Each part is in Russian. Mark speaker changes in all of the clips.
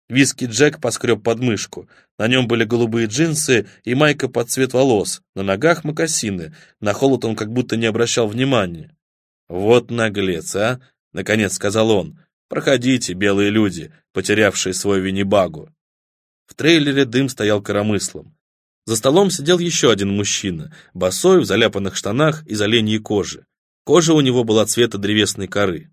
Speaker 1: Виски Джек поскреб подмышку. На нем были голубые джинсы и майка под цвет волос, на ногах мокасины, на холод он как будто не обращал внимания. «Вот наглец, а!» — наконец сказал он. «Проходите, белые люди, потерявшие свой Виннибагу». В трейлере дым стоял коромыслом. За столом сидел еще один мужчина, босой, в заляпанных штанах из оленьей кожи. Кожа у него была цвета древесной коры.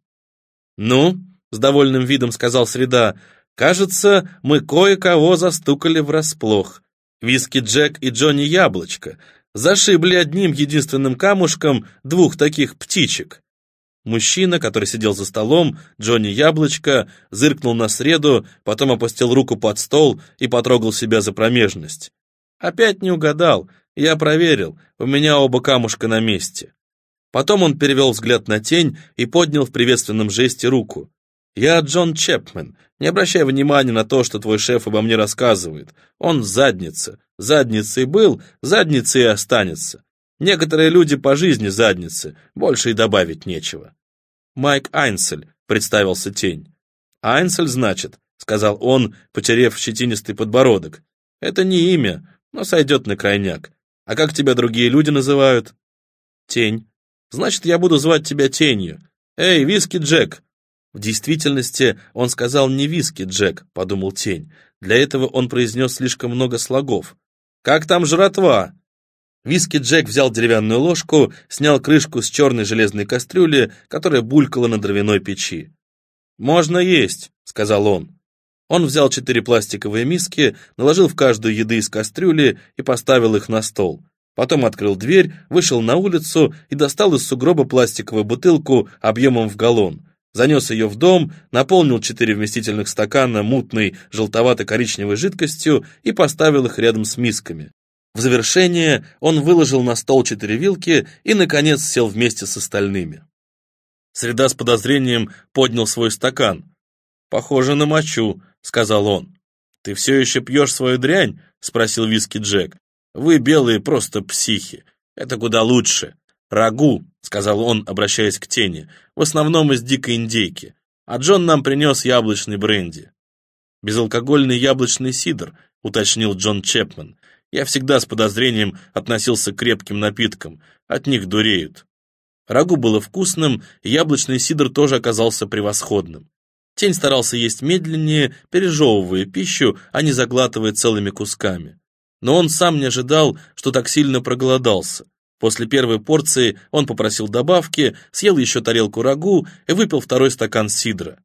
Speaker 1: «Ну?» — с довольным видом сказал Среда. «Кажется, мы кое-кого застукали врасплох. Виски Джек и Джонни Яблочко зашибли одним единственным камушком двух таких птичек». Мужчина, который сидел за столом, Джонни Яблочко, зыркнул на Среду, потом опустил руку под стол и потрогал себя за промежность. «Опять не угадал. Я проверил. У меня оба камушка на месте». Потом он перевел взгляд на Тень и поднял в приветственном жесте руку. «Я Джон Чепмен. Не обращай внимания на то, что твой шеф обо мне рассказывает. Он задница. Задницей был, задницей и останется. Некоторые люди по жизни задницы, больше и добавить нечего». «Майк Айнсель», — представился Тень. «Айнсель, значит», — сказал он, потерев щетинистый подбородок. «Это не имя, но сойдет на крайняк. А как тебя другие люди называют?» «Тень. Значит, я буду звать тебя Тенью. Эй, Виски Джек!» В действительности он сказал не Виски Джек, подумал Тень. Для этого он произнес слишком много слогов. «Как там жратва?» Виски Джек взял деревянную ложку, снял крышку с черной железной кастрюли, которая булькала на дровяной печи. «Можно есть», — сказал он. Он взял 4 пластиковые миски, наложил в каждую еды из кастрюли и поставил их на стол. Потом открыл дверь, вышел на улицу и достал из сугроба пластиковую бутылку объемом в галлон. Занес ее в дом, наполнил 4 вместительных стакана мутной желтовато-коричневой жидкостью и поставил их рядом с мисками. В завершение он выложил на стол 4 вилки и, наконец, сел вместе с остальными. Среда с подозрением поднял свой стакан. «Похоже на мочу», — сказал он. «Ты все еще пьешь свою дрянь?» — спросил Виски Джек. «Вы, белые, просто психи. Это куда лучше. Рагу», — сказал он, обращаясь к Тени, — «в основном из дикой индейки. А Джон нам принес яблочный бренди». «Безалкогольный яблочный сидр», — уточнил Джон Чепмен. «Я всегда с подозрением относился к крепким напиткам. От них дуреют». Рагу было вкусным, и яблочный сидр тоже оказался превосходным. Тень старался есть медленнее, пережевывая пищу, а не заглатывая целыми кусками. Но он сам не ожидал, что так сильно проголодался. После первой порции он попросил добавки, съел еще тарелку рагу и выпил 2-й стакан сидра.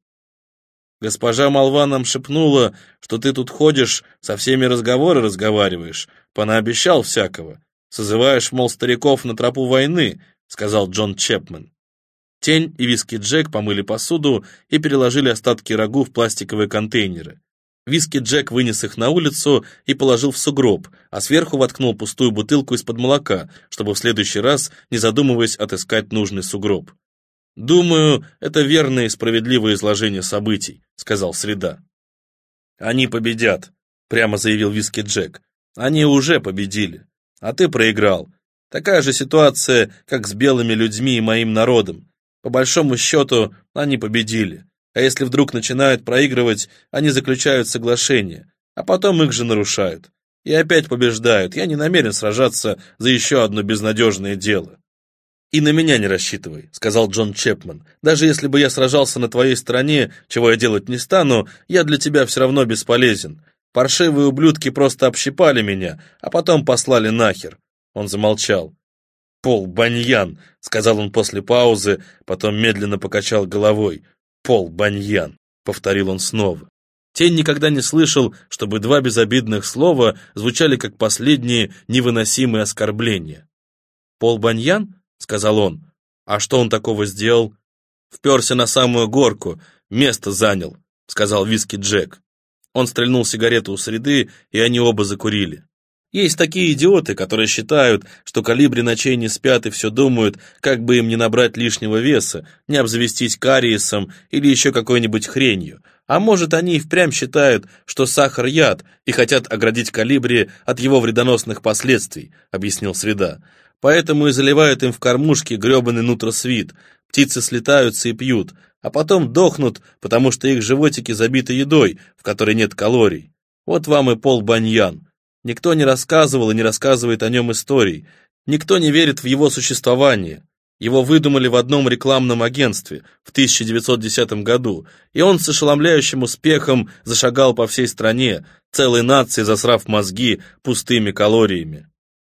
Speaker 1: «Госпожа Молва нам шепнула, что ты тут ходишь, со всеми разговоры разговариваешь, понаобещал всякого. Созываешь, мол, стариков на тропу войны», — сказал Джон Чепмен. Тень и Виски Джек помыли посуду и переложили остатки рагу в пластиковые контейнеры. Виски Джек вынес их на улицу и положил в сугроб, а сверху воткнул пустую бутылку из-под молока, чтобы в следующий раз, не задумываясь, отыскать нужный сугроб. «Думаю, это верное и справедливое изложение событий», — сказал Среда. «Они победят», — прямо заявил Виски Джек. «Они уже победили, а ты проиграл. Такая же ситуация, как с белыми людьми и моим народом. По большому счету, они победили. А если вдруг начинают проигрывать, они заключают соглашение, а потом их же нарушают. И опять побеждают. Я не намерен сражаться за еще одно безнадежное дело». «И на меня не рассчитывай», — сказал Джон Чепмен. «Даже если бы я сражался на твоей стороне, чего я делать не стану, я для тебя все равно бесполезен. Паршивые ублюдки просто общипали меня, а потом послали нахер». Он замолчал. «Пол Баньян», — сказал он после паузы, потом медленно покачал головой. «Пол Баньян», — повторил он снова. Тень никогда не слышал, чтобы 2 безобидных слова звучали как последние невыносимые оскорбления. «Пол Баньян?» — сказал он. «А что он такого сделал?» «Вперся на самую горку, место занял», — сказал Виски Джек. Он стрельнул сигарету у Среды, и они оба закурили. Есть такие идиоты, которые считают, что колибри ночей не спят и все думают, как бы им не набрать лишнего веса, не обзавестись кариесом или еще какой-нибудь хренью. А может, они и впрямь считают, что сахар яд, и хотят оградить колибри от его вредоносных последствий, объяснил Среда. Поэтому и заливают им в кормушки гребаный нутросвит. Птицы слетаются и пьют, а потом дохнут, потому что их животики забиты едой, в которой нет калорий. Вот вам и Пол Баньян. Никто не рассказывал и не рассказывает о нем историй. Никто не верит в его существование. Его выдумали в одном рекламном агентстве в 1910 году, и он с ошеломляющим успехом зашагал по всей стране, целой нации засрав мозги пустыми калориями.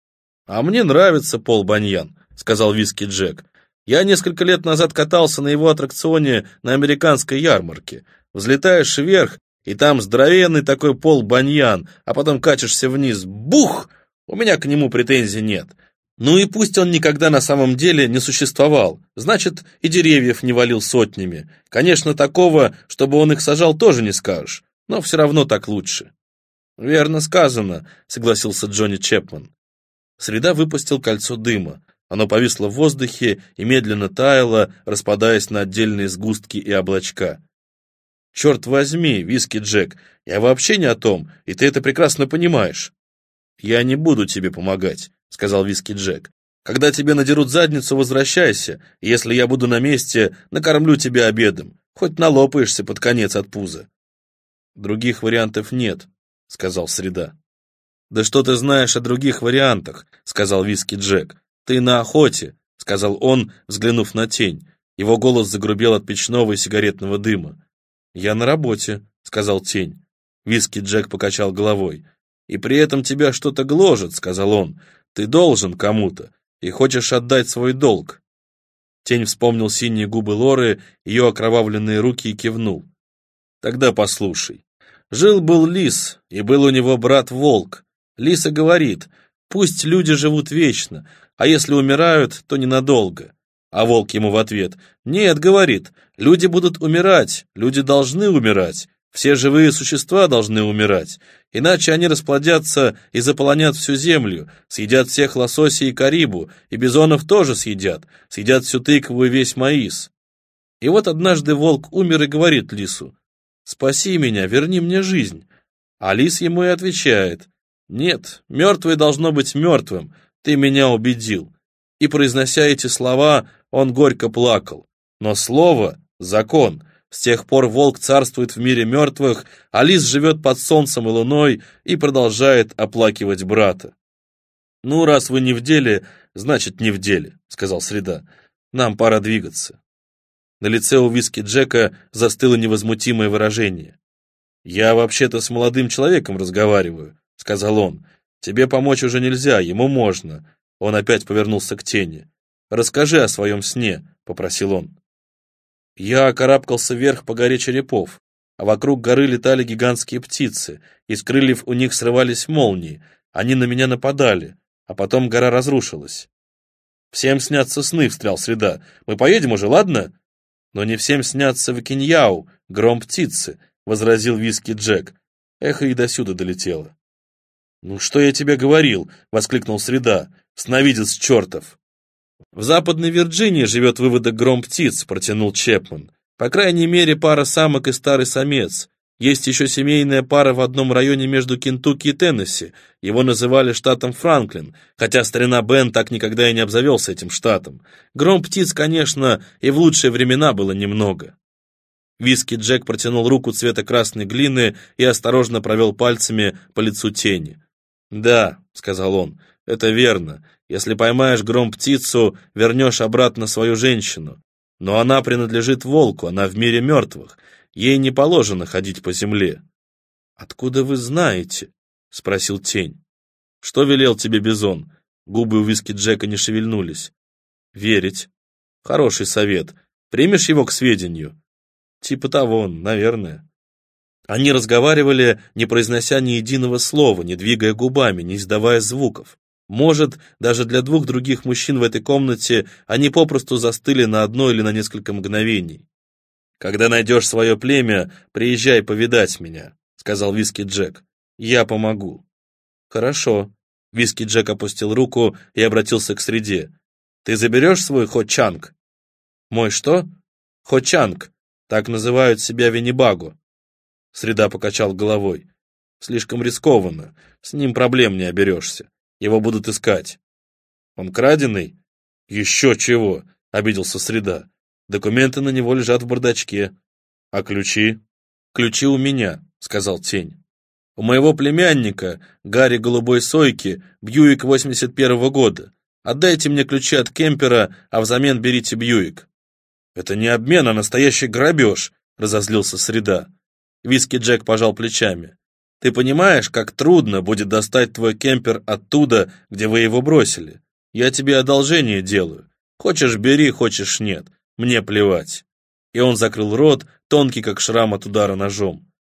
Speaker 1: «А мне нравится Пол Баньян», — сказал Виски Джек. «Я несколько лет назад катался на его аттракционе на американской ярмарке. Взлетаешь вверх, и там здоровенный такой Пол Баньян, а потом катишься вниз. Бух! У меня к нему претензий нет. Ну и пусть он никогда на самом деле не существовал, значит, и деревьев не валил сотнями. Конечно, такого, чтобы он их сажал, тоже не скажешь, но все равно так лучше». «Верно сказано», — согласился Джонни Чепман. Среда выпустил кольцо дыма. Оно повисло в воздухе и медленно таяло, распадаясь на отдельные сгустки и облачка. «Черт возьми, Виски Джек, я вообще не о том, и ты это прекрасно понимаешь». «Я не буду тебе помогать», — сказал Виски Джек. «Когда тебе надерут задницу, возвращайся, и если я буду на месте, накормлю тебя обедом, хоть налопаешься под конец от пуза». «Других вариантов нет», — сказал Среда. «Да что ты знаешь о других вариантах?» — сказал Виски Джек. «Ты на охоте», — сказал он, взглянув на тень. Его голос загрубел от печного и сигаретного дыма. «Я на работе», — сказал тень. Виски Джек покачал головой. «И при этом тебя что-то гложет», — сказал он. «Ты должен кому-то и хочешь отдать свой долг». Тень вспомнил синие губы Лоры, ее окровавленные руки и кивнул. «Тогда послушай. Жил-был лис, и был у него брат-волк. Лиса говорит, пусть люди живут вечно, а если умирают, то ненадолго. А волк ему в ответ, нет, говорит, люди будут умирать, люди должны умирать, все живые существа должны умирать, иначе они расплодятся и заполонят всю землю, съедят всех лососей и карибу, и бизонов тоже съедят всю тыкву и весь маис. И вот однажды волк умер и говорит лису, «Спаси меня, верни мне жизнь». А лис ему и отвечает, «Нет, мертвый должно быть мертвым, ты меня убедил». И, произнося эти слова, он горько плакал. Но слово — закон. С тех пор волк царствует в мире мертвых, а лис живет под солнцем и луной и продолжает оплакивать брата. «Ну, раз вы не в деле, значит, не в деле», — сказал Среда. «Нам пора двигаться». На лице у Виски Джека застыло невозмутимое выражение. «Я вообще-то с молодым человеком разговариваю», — сказал он. «Тебе помочь уже нельзя, ему можно». Он опять повернулся к тени. «Расскажи о своем сне», — попросил он. «Я карабкался вверх по горе черепов, а вокруг горы летали гигантские птицы, из крыльев у них срывались молнии, они на меня нападали, а потом гора разрушилась». «Всем снятся сны», — встрял Среда. «Мы поедем уже, ладно?» «Но не всем снятся Вакиньяу, гром птицы», — возразил Виски Джек. Эхо и досюда долетело. «Ну что я тебе говорил?» — воскликнул Среда. «Сновидец чертов!» «В Западной Вирджинии живет выводок гром птиц», — протянул Чепман. «По крайней мере, пара самок и старый самец. Есть еще семейная пара в одном районе между Кентукки и Теннесси. Его называли штатом Франклин, хотя старина Бен так никогда и не обзавелся этим штатом. Гром птиц, конечно, и в лучшие времена было немного». Виски Джек протянул руку цвета красной глины и осторожно провел пальцами по лицу тени. «Да», — сказал он, — «это верно. Если поймаешь гром-птицу, вернешь обратно свою женщину. Но она принадлежит волку, она в мире мертвых. Ей не положено ходить по земле». «Откуда вы знаете?» — спросил тень. «Что велел тебе Бизон?» Губы у Виски Джека не шевельнулись. «Верить. Хороший совет. Примешь его к сведению?» «Типа того, наверное». Они разговаривали, не произнося ни единого слова, не двигая губами, не издавая звуков. Может, даже для двух других мужчин в этой комнате они попросту застыли на одно или на несколько мгновений. «Когда найдешь свое племя, приезжай повидать меня», — сказал Виски Джек. «Я помогу». «Хорошо». Виски Джек опустил руку и обратился к Среде. «Ты заберешь свой Хо-Чанг?» «Мой что?» «Хо-Чанг. Так называют себя Виннибаго». Среда покачал головой. «Слишком рискованно. С ним проблем не оберешься. Его будут искать». «Он краденый?» «Еще чего!» — обиделся Среда. Документы на него лежат в бардачке. А ключи? Ключи у меня, сказал Тень. У моего племянника, Гарри Голубой Сойки, Бьюик 81-го года. Отдайте мне ключи от кемпера, а взамен берите Бьюик. Это не обмен, а настоящий грабеж, разозлился Среда. Виски Джек пожал плечами. Ты понимаешь, как трудно будет достать твой кемпер оттуда, где вы его бросили? Я тебе одолжение делаю. Хочешь бери, хочешь нет. Мне плевать. И он закрыл рот, тонкий как шрам от удара ножом.